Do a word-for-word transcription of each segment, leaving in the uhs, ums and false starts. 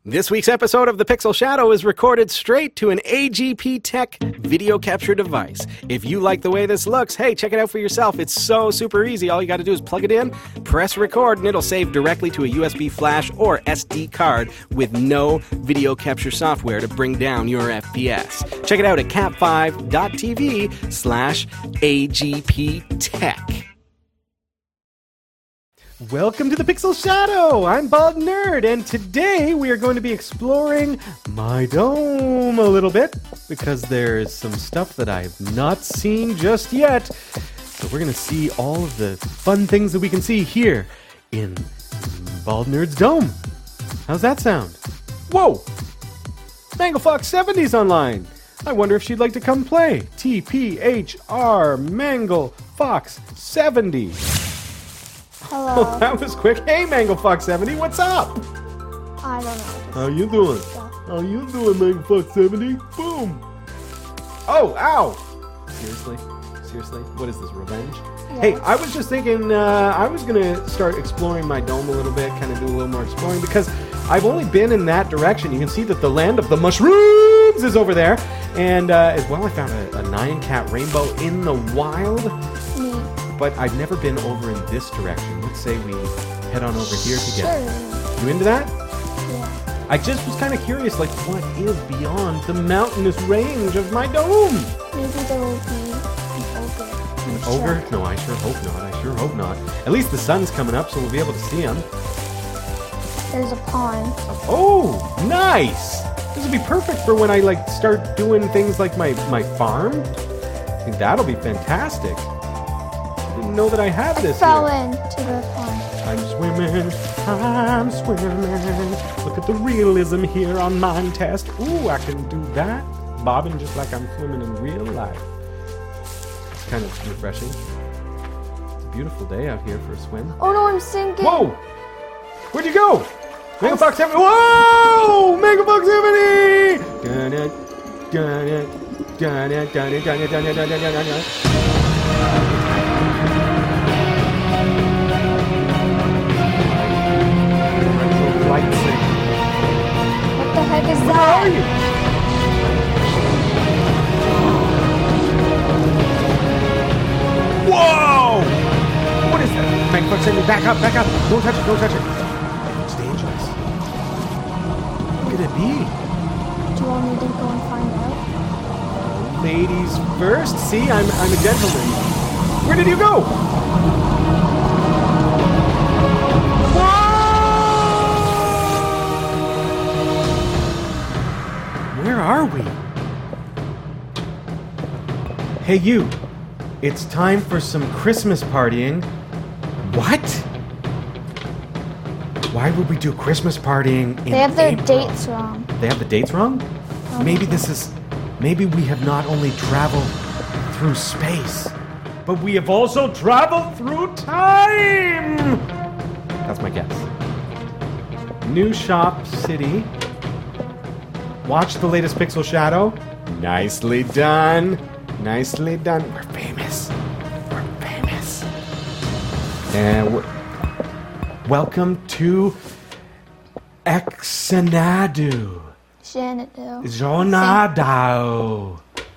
This week's episode of The Pixel Shadow is recorded straight to an A G P Tech video capture device. If you like the way this looks, hey, check it out for yourself. It's so super easy. All you got to do is plug it in, press record, and it'll save directly to a U S B flash or S D card with no video capture software to bring down your F P S. Check it out at cat five dot t v slash A G P Tech. Welcome to the Pixel Shadow! I'm Bald Nerd, and today we are going to be exploring my dome a little bit, because there's some stuff that I've not seen just yet. So we're going to see all of the fun things that we can see here in Bald Nerd's dome. How's that sound? Whoa! Mangle Fox seventy's online! I wonder if she'd like to come play. T P H R Mangle Fox seventy. Hello. Oh, that was quick. Hey, Mangle Fox seventy, what's up? I don't know. How you doing? How you doing, Mangle Fox seventy? Boom. Oh, ow. Seriously? Seriously? What is this, revenge? Yes. Hey, I was just thinking uh, I was going to start exploring my dome a little bit, kind of do a little more exploring, because I've only been in that direction. You can see that the land of the mushrooms is over there. And uh, as well, I found a, a nine-cat rainbow in the wild. Me. But I've never been over in this direction. Let's say we head on over here together. Sure. You into that? Yeah. I just was kind of curious, like, what is beyond the mountainous range of my dome? Maybe there will be an ogre. An ogre? No, I sure hope not. I sure hope not. At least the sun's coming up, so we'll be able to see him. There's a pond. Oh, nice! This will be perfect for when I, like, start doing things like my, my farm. I think that'll be fantastic. Didn't know that I had this I fell here. into the pond. I'm swimming, I'm swimming. Look at the realism here on Mind Test. Ooh, I can do that. Bobbing just like I'm swimming in real life. It's kind of refreshing. It's a beautiful day out here for a swim. Oh no, I'm sinking. Whoa! Where'd you go? Mangle Fox seventy. Whoa! Mangle Fox seventy! Dun it, dun it, dun it, dun it, dun it, dun it, dun it, dun it. What the heck is Where that? are you? Whoa! What is that? Mangle Fox seventy, back up, back up. Don't touch it, don't touch it. It's dangerous. What could it be? Do you want me to go and find out? Ladies first. See, I'm I'm a gentleman. Where did you go? Where are we? Hey, you. It's time for some Christmas partying. What? Why would we do Christmas partying in They have their April? dates wrong. They have the dates wrong? Oh, Maybe this is... Maybe we have not only traveled through space, but we have also traveled through time! That's my guess. New Shop City. Watch the latest Pixel Shadow. Nicely done. Nicely done. We're famous. We're famous. And we're... Welcome to Xanadu. Xanadu. Zonado.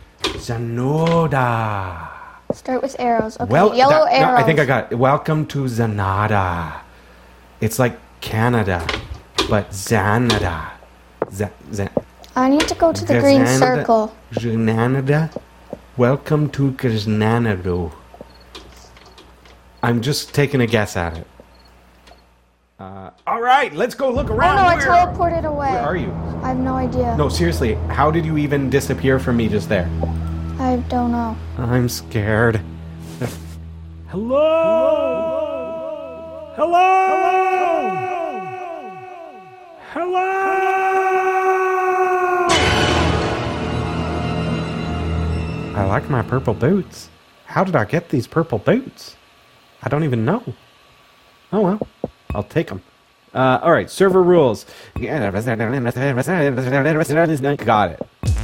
Zanoda. Start with arrows. Okay, Well, yellow that- arrows. No, I think I got it. Welcome to Zanada. It's like Canada, but Zanada. Z- Z- I need to go to the green Xanada- circle. Xanada. Welcome to Xanadu. I'm just taking a guess at it. Uh, all right, let's go look Oh around. no, I Where- teleported away. Where are you? I have no idea. No, seriously, how did you even disappear from me just there? I don't know. I'm scared. Hello? Hello? Hello? I like my purple boots. How did I get these purple boots? I don't even know. Oh well, I'll take them. Uh, all right, server rules. Got it.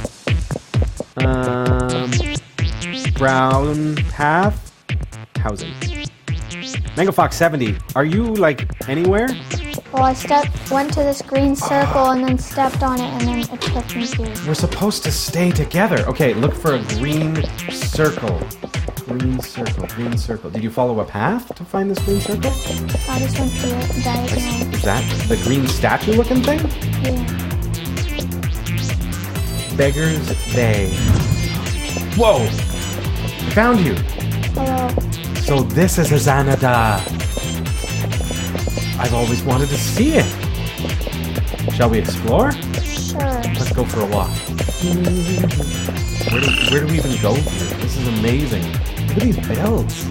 Um, brown path, housing. Mangle Fox seventy, are you like anywhere? Well, I stepped, went to this green circle and then stepped on it and then it took me to. We're supposed to stay together. Okay, look for a green circle. Green circle, green circle. Did you follow a path to find this green circle? I just went through it diagonal. Is that the green statue looking thing? Yeah. Beggar's Bay. Whoa! I found you. Hello. So this is a Xanadu. I've always wanted to see it. Shall we explore? Sure. Let's go for a walk. Where do, where do we even go here? This is amazing. Look at these bells.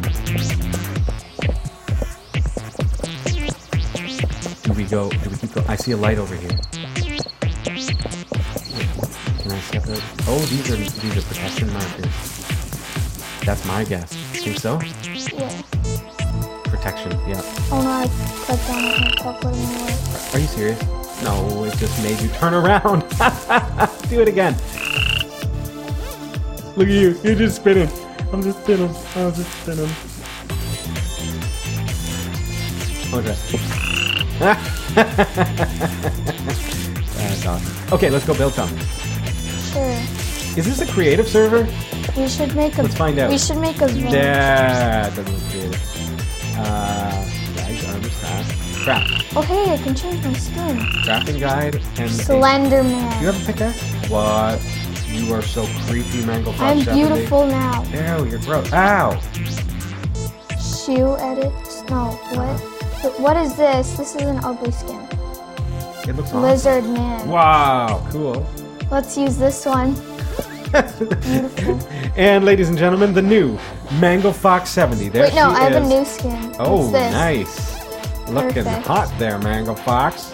Do we go? Do we keep going? I see a light over here. Can I step out? Oh, these are these are protection markers. That's my guess. Think so? Yeah. Protection. Yeah. Oh no, I clicked on it and it teleported me away. Are you serious? No, it just made you turn around. Do it again. Look at you. You're just spinning. I'm just spinning. I'm just spinning. Okay. That's awesome. Okay, let's go build something. Sure. Is this a creative server? We should make a. Let's find out. We should make a. village. That doesn't look creative. Uh, guys, armors, craft. Craft. Oh hey, I can change my skin. Crafting guide and... Slender Do Man. you have a pickaxe? What? You are so creepy, Mango Fox I'm seventy. beautiful now. Ew, you're gross. Ow! Shoe edits. No, what? What is this? This is an ugly skin. It looks awesome. Lizard Man. Wow, cool. Let's use this one. Beautiful. And ladies and gentlemen, the new Mango Fox seventy. There Wait, no, she I have is. a new skin. Oh, What's this? nice. Looking Perfect. hot there, Mango Fox.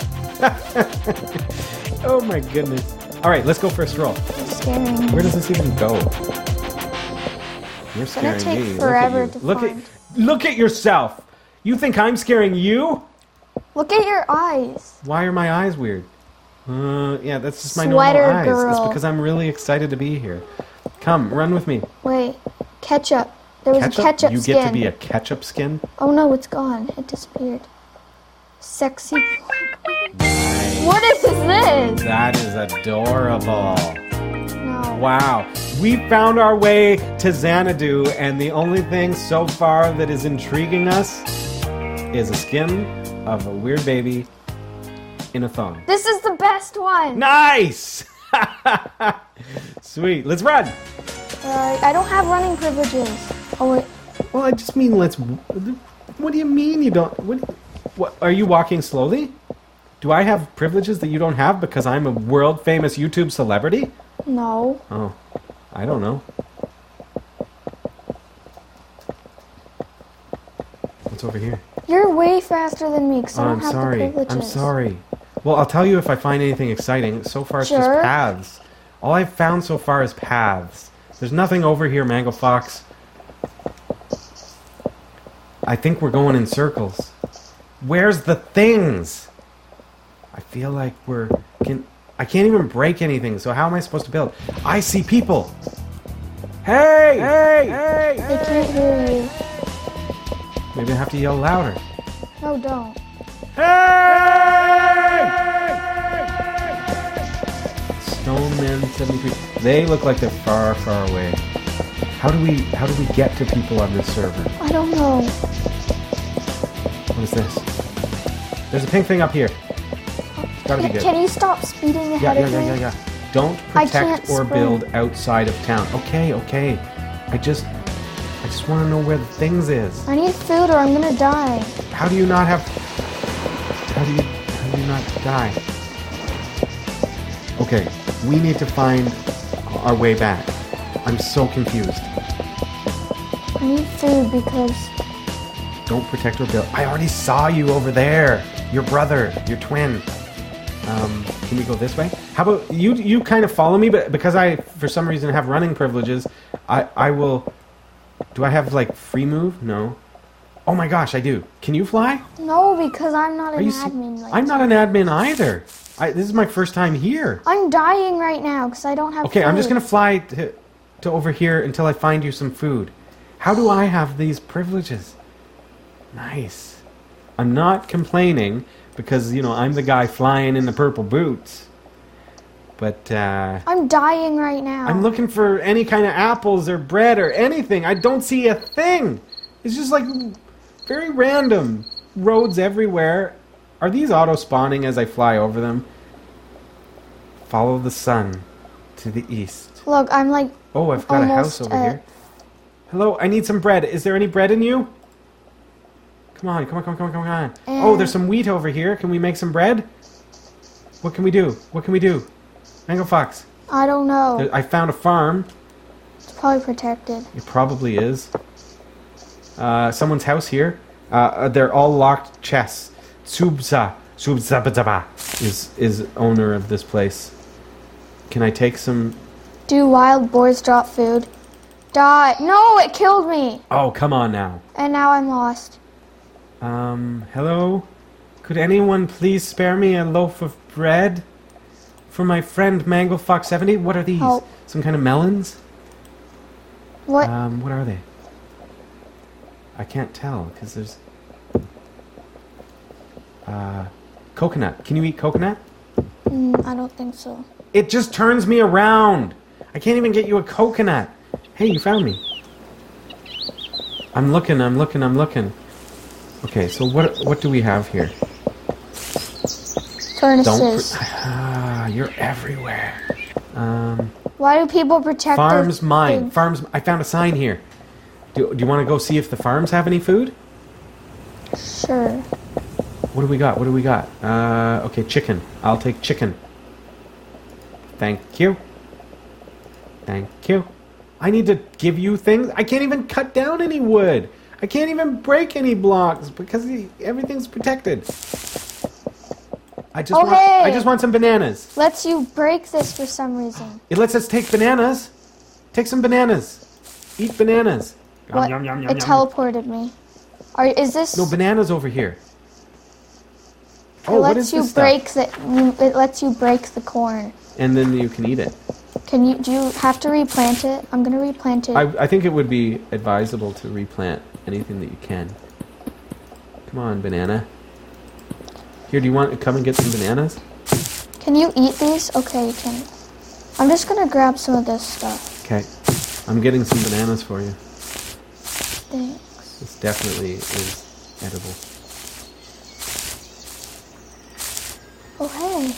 Oh my goodness. All right, let's go for a stroll. You're scaring me. Where does this even go? You're It's gonna scaring take me. forever look at to you. Look find. at look at yourself. You think I'm scaring you? Look at your eyes. Why are my eyes weird? Uh, yeah, that's just my Sweater normal eyes. girl. It's because I'm really excited to be here. Come, run with me. Wait, ketchup. There was Ketchup? a ketchup you skin. get to be a ketchup skin? Oh no, it's gone. It disappeared. Sexy. What is this? That is adorable. No. Wow. We found our way to Xanadu, and the only thing so far that is intriguing us is a skin of a weird baby in a thong. This is the best one. Nice! Sweet. Let's run! Uh, I don't have running privileges. Oh wait. Well, I just mean let's... What do you mean you don't... What, what, are you walking slowly? Do I have privileges that you don't have because I'm a world-famous YouTube celebrity? No. Oh, I don't know. What's over here? You're way faster than me because Oh, I don't I'm have sorry. the privileges. I'm sorry. Well, I'll tell you if I find anything exciting. So far, it's just Sure. paths. All I've found so far is paths. There's nothing over here, Mango Fox. I think we're going in circles. Where's the things? I feel like we're... Can, I can't even break anything, so how am I supposed to build? I see people! Hey! Hey! Hey! I can't hear you. Maybe I have to yell louder. No, don't. Hey! Stoneman seventy-three. They look like they're far, far away. How do we how do we get to people on this server? I don't know. What is this? There's a pink thing up here. Gotta be Can, good. can you stop speeding Yeah, ahead yeah, of yeah, me? yeah, yeah. Don't I protect can't or sprint. build outside of town. Okay, okay. I just I just want to know where the things is. I need food or I'm gonna die. How do you not have How do you how do you not die? Okay, we need to find our way back. I'm so confused. I need food because Don't protect or build. I already saw you over there. Your brother, your twin. Um, can we go this way? How about you? You kind of follow me, but because I, for some reason, have running privileges, I, I will. Do I have like free move? No. Oh my gosh, I do. Can you fly? no, because I'm not Are an you? se- admin. Like I'm not an admin either. I, this is my first time here. I'm dying right now because I don't have. Okay, food. I'm just gonna fly to, to over here until I find you some food. How do I have these privileges? Nice. I'm not complaining because, you know, I'm the guy flying in the purple boots. But, uh... I'm dying right now. I'm looking for any kind of apples or bread or anything. I don't see a thing. It's just like very random. Roads everywhere. Are these auto-spawning as I fly over them? Follow the sun to the east. Look, I'm like... Oh, I've got a house over here. Hello, I need some bread. Is there any bread in you? Come on, come on, come on, come on, come on. Oh, there's some wheat over here. Can we make some bread? What can we do? What can we do? Mango Fox. I don't know. There, I found a farm. It's probably protected. It probably is. Uh, someone's house here. Uh, they're all locked chests. Subza. Subzabadaba is, is owner of this place. Can I take some... Do wild boars drop food? Die. No, it killed me. Oh, come on now. And now I'm lost. Um, hello? Could anyone please spare me a loaf of bread? For my friend Mango Fox seventy? What are these? Help. Some kind of melons? What? Um, what are they? I can't tell, because there's... Uh, coconut. Can you eat coconut? Mm, I don't think so. It just turns me around. I can't even get you a coconut. Hey, you found me. I'm looking, I'm looking, I'm looking. Okay, so what what do we have here? Furnaces. Don't ah, you're everywhere. Um, Why do people protect farms their mine. big- Farms. I found a sign here. Do, do you want to go see if the farms have any food? Sure. What do we got? What do we got? Uh, okay, chicken. I'll take chicken. Thank you. Thank you. I need to give you things. I can't even cut down any wood. I can't even break any blocks because the, everything's protected. I just Oh, want. hey! I just want some bananas. Lets you break this for some reason. It lets us take bananas. Take some bananas. Eat bananas. Yum, What? yum, yum, yum, It yum. teleported me. Are is this? No, bananas over here. It Oh, what lets is you this break stuff? the. You, it lets you break the corn. And then you can eat it. Can you? Do you have to replant it? I'm gonna replant it. I, I think it would be advisable to replant anything that you can. Come on, banana. Here, do you want to come and get some bananas? Can you eat these? Okay, you can. I'm just gonna grab some of this stuff. Okay. I'm getting some bananas for you. Thanks. This definitely is edible. Oh hey.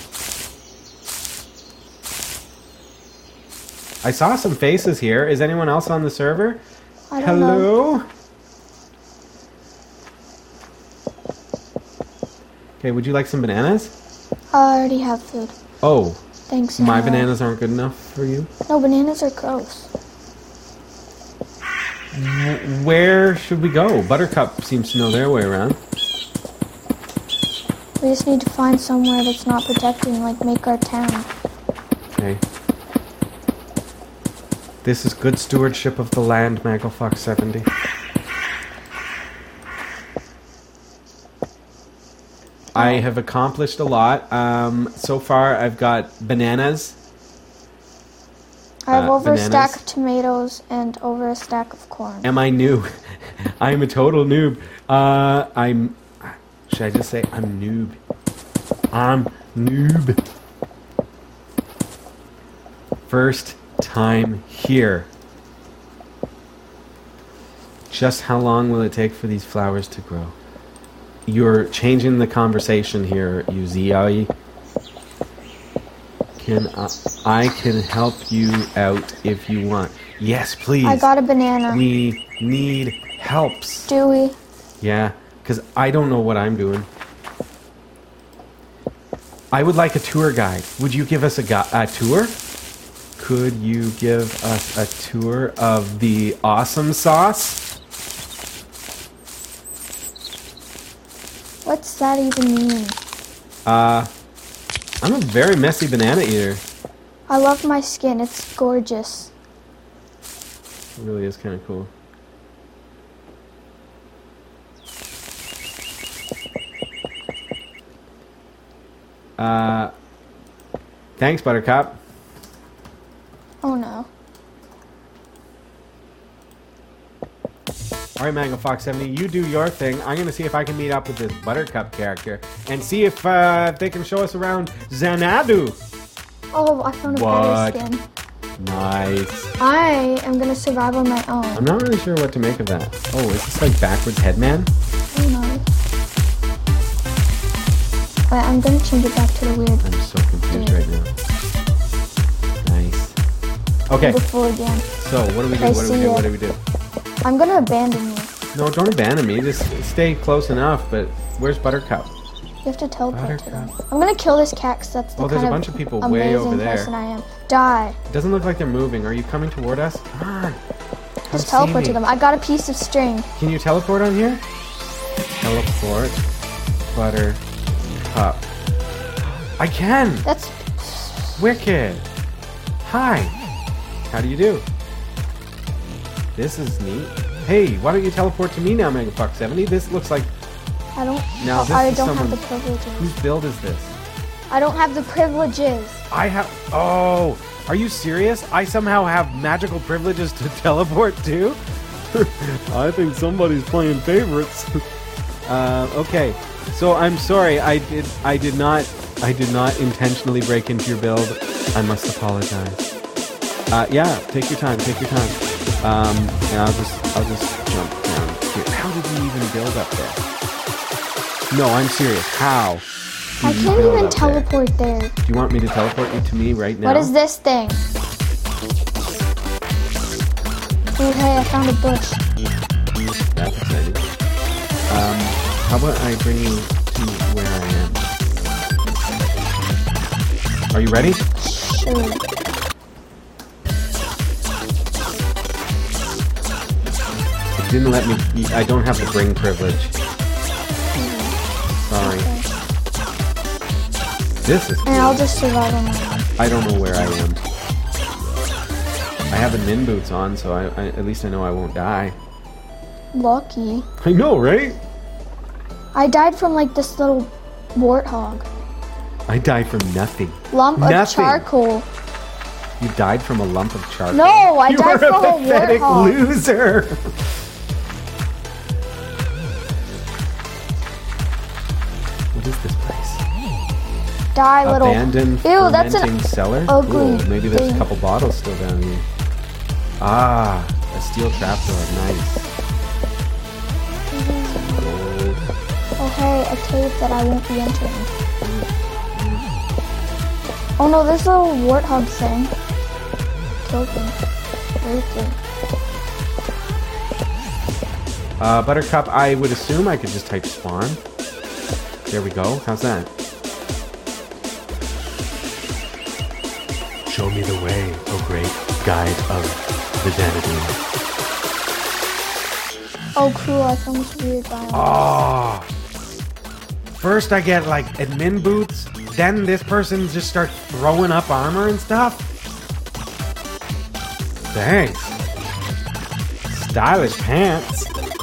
I saw some faces here. Is anyone else on the server? I don't know. Hello? Okay, would you like some bananas? I already have food. Oh, Thanks. my Anna. bananas aren't good enough for you? No, bananas are gross. W- Where should we go? Buttercup seems to know their way around. We just need to find somewhere that's not protected and like make our town. Okay. This is good stewardship of the land, Mango Fox seventy. I have accomplished a lot. Um, so far, I've got bananas. I have Uh, over bananas. a stack of tomatoes and over a stack of corn. Am I new? I'm a total noob. Uh, I'm... Should I just say I'm noob? I'm noob. First time here. Just how long will it take for these flowers to grow? You're changing the conversation here, Uzai. Can I, I can help you out if you want. Yes, please. I got a banana. We need helps. Do we? Yeah, because I don't know what I'm doing. I would like a tour guide. Would you give us a, gu- a tour? Could you give us a tour of the awesome sauce? What's that even mean? Uh, I'm a very messy banana eater. I love my skin. It's gorgeous. It really is kind of cool. Uh, thanks, Buttercup. Oh no. All right, Mango Fox seventy, you do your thing. I'm gonna see if I can meet up with this Buttercup character and see if, uh, if they can show us around Xanadu. Oh, I found a What? better skin. Nice. I am gonna survive on my own. I'm not really sure what to make of that. Oh, is this like backwards headman? Who knows? Wait, I'm gonna change it back to the weird. I'm so confused right now. Nice. Okay, Before again. so what do we do? I What do we see do? it. What do we do? I'm gonna abandon you. No, don't abandon me. Just stay close enough. But where's Buttercup? You have to teleport to them. Buttercup. I'm gonna kill this cat 'cause that's the Oh, there's kind a bunch of people amazing way over there. person I am. Die. It doesn't look like they're moving. Are you coming toward us? Come on. Come Just see teleport me. to them. I got a piece of string. Can you teleport on here? Teleport. Buttercup. I can. That's Wicked. Hi. How do you do? This is neat. Hey, why don't you teleport to me now, Mega Fox seventy? This looks like... I don't. Now, this I is don't someone- have the privileges. Whose build is this? I don't have the privileges. I have... Oh, are you serious? I somehow have magical privileges to teleport too? I think somebody's playing favorites. uh, okay, so I'm sorry. I did. I did not. I did not intentionally break into your build. I must apologize. Uh, yeah, take your time. Take your time. Um, and I'll just. I'll just jump down here. How did you even build up there? No, I'm serious. How? did I you can't build even up there? teleport there. Do you want me to teleport you to me right now? What is this thing? Oh, hey, I found a bush. That's exciting. Um, how about I bring you to where I am? Are you ready? Sure. It didn't let me. I don't have the bring privilege. Sorry. This is And I'll cool. just survive on my own. I don't know where I am. I have the Min boots on, so I, I at least I know I won't die. Lucky. I know, right? I died from like this little warthog. I died from nothing. Lump of Nothing. charcoal. You died from a lump of charcoal. No, I you died are from a a pathetic warthog. loser. What is this place? Die, little. Abandoned Ew, that's an fermenting cellar? ugly Ooh, maybe there's a thing. couple bottles still down here. Ah, a steel trapdoor. Nice. Gold. Oh, hey, a cave that I won't be entering. Oh no, this little warthog thing. Killed me. Briefly. Uh, Buttercup, I would assume I could just type spawn. There we go. How's that? Show me the way, O great guide of the Xanadu. Oh, cool, I found this weird biome. Oh. First I get like admin boots, then this person just starts throwing up armor and stuff. Thanks. Stylish pants.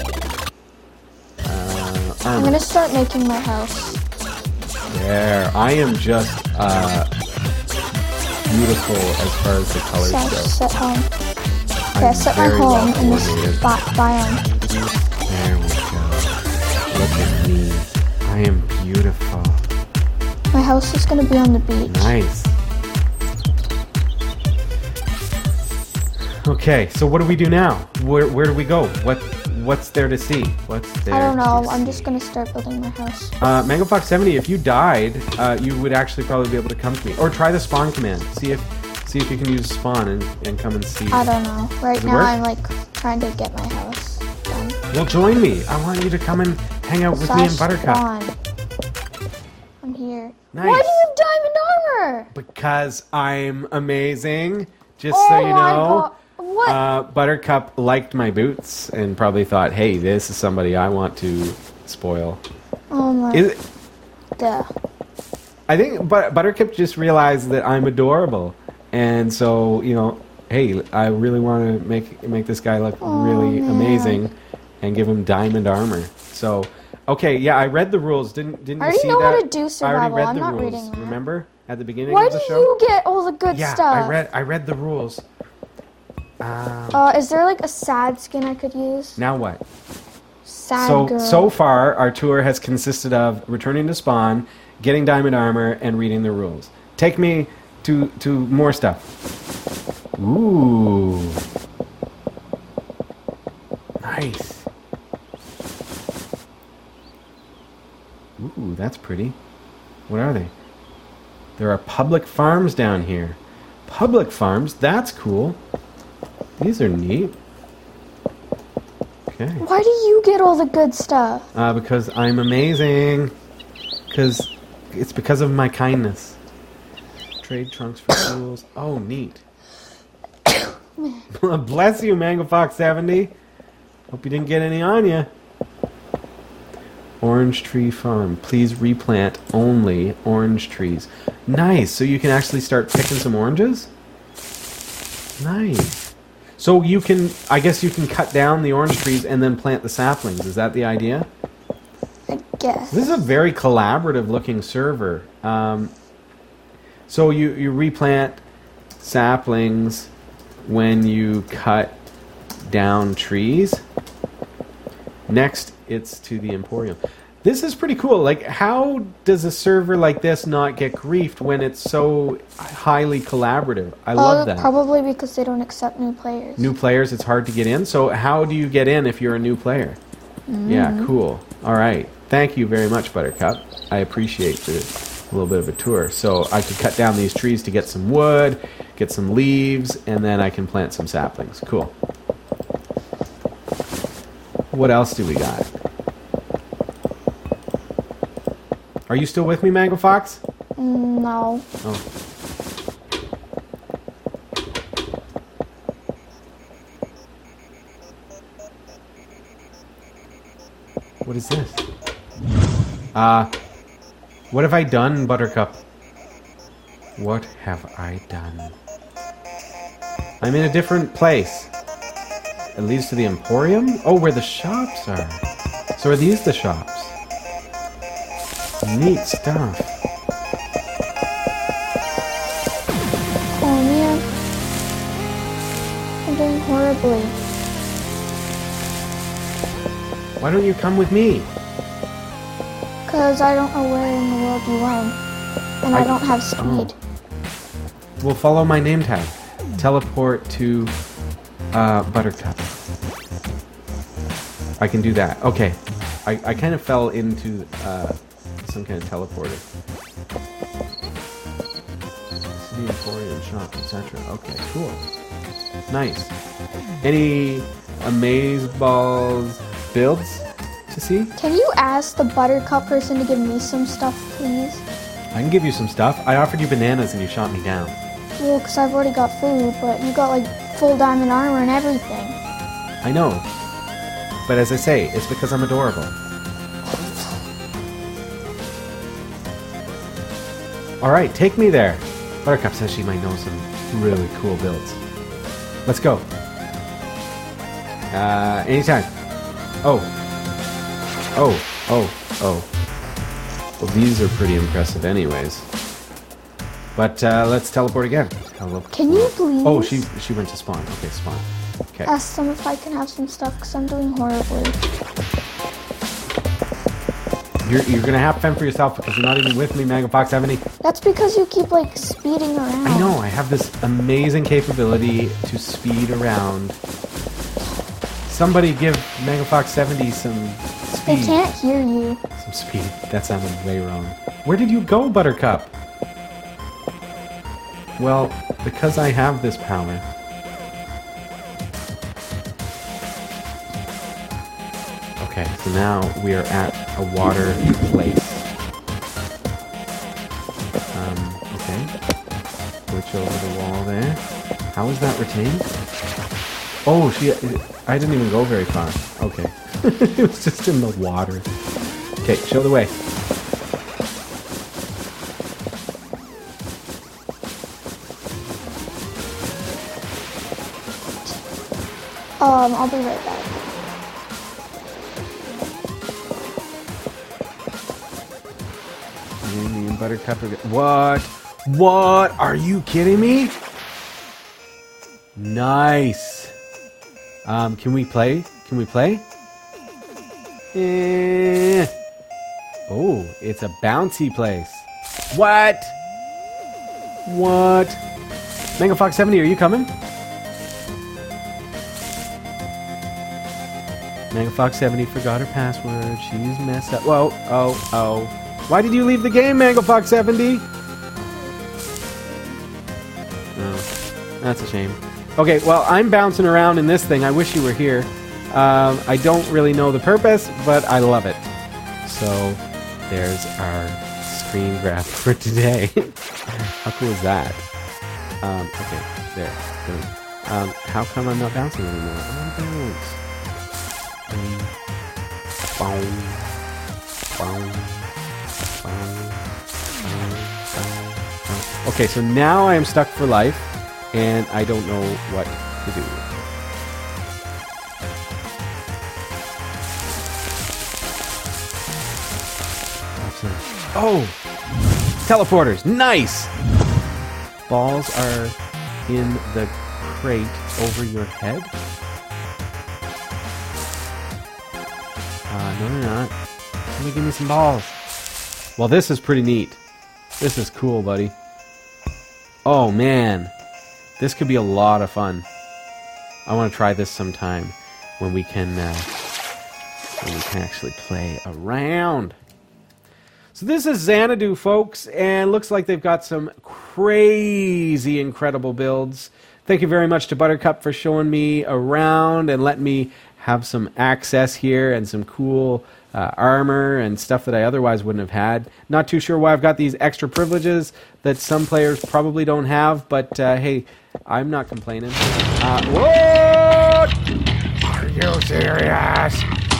Uh, I'm armor. gonna start making my house. There. I am just uh, beautiful as far as the colors So I go. set home. Okay, I I'm set my very home well in this coordinated. bi- biome. There we go. Look at me. I am beautiful. My house is gonna be on the beach. Nice. Okay, so what do we do now? Where where do we go? What what's there to see? What's there? I don't know. to I'm see? just gonna start building my house. Uh, Mango Fox seventy. If you died, uh, you would actually probably be able to come to me, or try the spawn command. See if see if you can use spawn and, and come and see. I don't know. Right Does it now, work? I'm like trying to get my house done. Well, join me. I want you to come and hang out with me and Slash Buttercup. spawn. I'm here. Nice. Why do you have diamond armor? Because I'm amazing. Just Oh so you my know. God. What? Uh, Buttercup liked my boots and probably thought, "Hey, this is somebody I want to spoil." oh my. Is it, Duh. I think but Buttercup just realized that I'm adorable, and so you know, hey, I really want to make make this guy look Oh, really man. amazing, and give him diamond armor. So, okay, yeah, I read the rules. Didn't didn't I you already see know that? how to do I already survival. read I'm the not rules. reading that. Remember at the beginning Why of the do show? you get all the good yeah, stuff? I read I read the rules. Um, Uh, is there like a sad skin I could use? now what? sad So, girl. so far, our tour has consisted of returning to spawn, getting diamond armor, and reading the rules. Take me to, to more stuff. Ooh. Nice. Ooh, that's pretty. What are they? There are public farms down here. Public farms? That's cool. These are neat. Okay. Why do you get all the good stuff? Uh, because I'm amazing. Because it's because of my kindness. Trade trunks for tools. Oh, neat. Bless you, Mango Fox seventy. Hope you didn't get any on you. Orange tree farm. Please replant only orange trees. Nice. So you can actually start picking some oranges? Nice. So you can, I guess you can cut down the orange trees and then plant the saplings. Is that the idea? I guess. This is a very collaborative looking server. Um, so you, you replant saplings when you cut down trees. Next, it's to the Emporium. This is pretty cool. Like, how does a server like this not get griefed when it's so highly collaborative? I love Uh, that. Probably because they don't accept new players. New players, it's hard to get in. So how do you get in if you're a new player? Mm-hmm. Yeah, cool. All right. Thank you very much, Buttercup. I appreciate the, a little bit of a tour. So I could cut down these trees to get some wood, get some leaves, and then I can plant some saplings. Cool. What else do we got? Are you still with me, Mango Fox? Mm, no. Oh. What is this? Uh, what have I done, Buttercup? What have I done? I'm in a different place. It leads to the Emporium? Oh, where the shops are. So are these the shops? Neat stuff. Oh man. I'm doing horribly. Why don't you come with me? Because I don't know where in the world you went. And I, I- don't have speed. Well, follow my name tag. Teleport to uh, Buttercup. I can do that. Okay. I, I kind of fell into uh, some kind of teleporter. City Emporium shop, et cetera. Okay, cool. Nice. Any Amazeballs builds to see? Can you ask the Buttercup person to give me some stuff, please? I can give you some stuff. I offered you bananas and you shot me down. Well, because I've already got food, but you got like full diamond armor and everything. I know. But as I say, it's because I'm adorable. Alright, take me there. Buttercup says she might know some really cool builds. Let's go. Uh, anytime. Oh. Oh, oh, oh. Well, these are pretty impressive anyways. But uh, let's teleport again. Hello. Can you please Oh, she she went to spawn. Okay, spawn. Okay. ask them if I can have some stuff, because I'm doing horribly. You're, you're gonna have to fend for yourself because you're not even with me, Mango Fox seventy. That's because you keep like speeding around. I know, I have this amazing capability to speed around. Somebody give Mango Fox seventy some They speed. can't hear you. Some speed. That sounded way wrong. Where did you go, Buttercup? Well, because I have this power. Okay, so now we are at a water place. Um, okay. Switch over the wall there. How is that retained? Oh, she... I didn't even go very far. Okay. It was just in the water. Okay, show the way. Um, I'll be right back. Me and Buttercup are... What? What? Are you kidding me? Nice. Um, can we play? Can we play? Eh. Oh, it's a bouncy place. What? What? Mango Fox seventy, are you coming? Mango Fox seventy forgot her password. She's messed up. Whoa, oh, oh. Why did you leave the game, Mango Fox seventy? Oh, that's a shame. Okay, well, I'm bouncing around in this thing. I wish you were here. Um, I don't really know the purpose, but I love it. So, there's our screen grab for today. How cool is that? Um, okay, there. Boom. Um, how come I'm not bouncing anymore? I want to bounce. Boom. Boom. Boom. Boom. Boom. Boom. Okay, so now I am stuck for life, and I don't know what to do. Oh! Teleporters! Nice! Balls are in the crate over your head? Uh, no, they're not. Somebody give me some balls. Well, this is pretty neat. This is cool, buddy. Oh, man. This could be a lot of fun. I want to try this sometime when we can, uh, when we can actually play around. So this is Xanadu, folks, and looks like they've got some crazy, incredible builds. Thank you very much to Buttercup for showing me around and letting me have some access here and some cool uh, armor and stuff that I otherwise wouldn't have had. Not too sure why I've got these extra privileges that some players probably don't have, but uh, hey, I'm not complaining. Uh, what? Are you serious?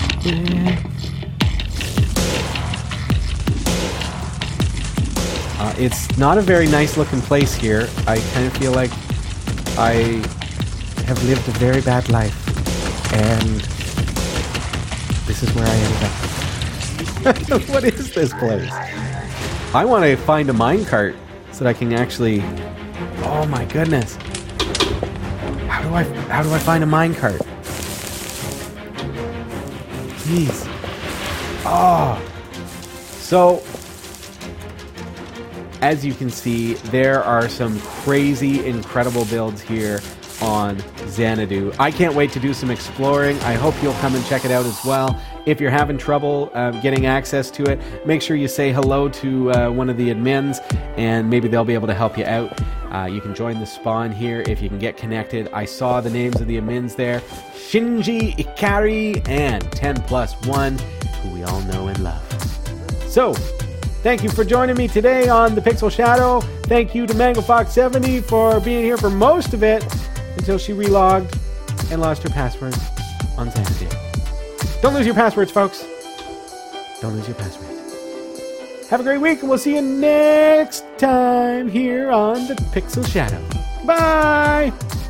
Uh, it's not a very nice looking place here. I kind of feel like I have lived a very bad life, and this is where I ended up. What is this place? I want to find a minecart so that I can actually... Oh my goodness. How do I, how do I find a minecart? Jeez. Oh. So... as you can see, there are some crazy, incredible builds here on Xanadu. I can't wait to do some exploring. I hope you'll come and check it out as well. If you're having trouble uh, getting access to it, make sure you say hello to uh, one of the admins, and maybe they'll be able to help you out. Uh, you can join the spawn here if you can get connected. I saw the names of the admins there. Shinji, Ikari, and ten plus one, who we all know and love. So, thank you for joining me today on the Pixel Shadow. Thank you to Mango Fox seventy for being here for most of it until she relogged and lost her password on Xanadu. Don't lose your passwords, folks. Don't lose your password. Have a great week, and we'll see you next time here on the Pixel Shadow. Bye!